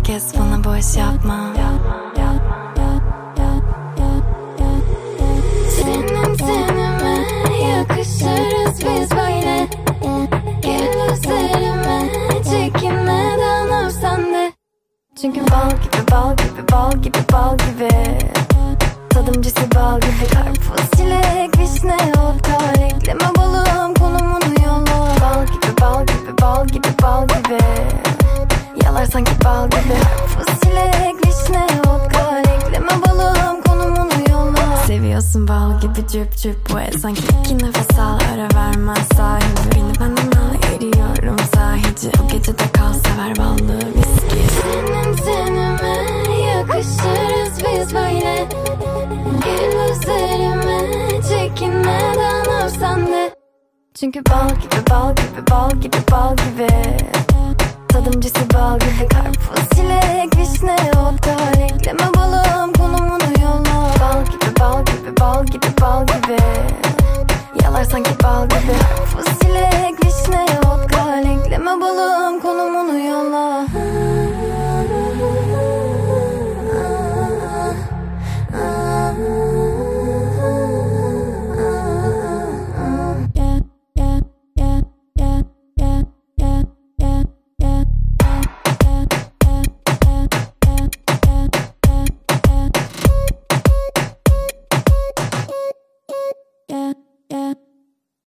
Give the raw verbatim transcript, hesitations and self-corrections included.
kez bana boş yapma. Senin tenime yakışırız biz böyle. Gel üzerime çekinmeden öp sen de. Çünkü bal gibi bal gibi bal gibi bal gibi. Tadımcısı bal gibi. Karpuz, çilek, vişne, vodka. Renkleme balım konumunu yolla. Bal gibi bal gibi bal gibi bal gibi. Yalar sanki bal gibi. Karpuz, çilek, vişne, vodka. Renkleme balım konumunu yolla. Seviyorsun bal gibi cüp cüp wet. Sanki iki nefes al ara vermez sahibi. Beni benden al eriyorum sahici. Bu gece de kal sever ballı viski. Senin tenime yakışırız biz böyle. Gel üzerime çekinmeden öp sen de. Çünkü bal gibi bal gibi bal gibi bal gibi. Tadımcısı bal gibi. Karpuz, çilek, vişne, vodka. Renkleme balım konumunu yolla. Bal gibi bal gibi bal gibi bal gibi. Yalar sanki bal gibi. Karpuz, çilek, vişne, vodka. Renkleme balım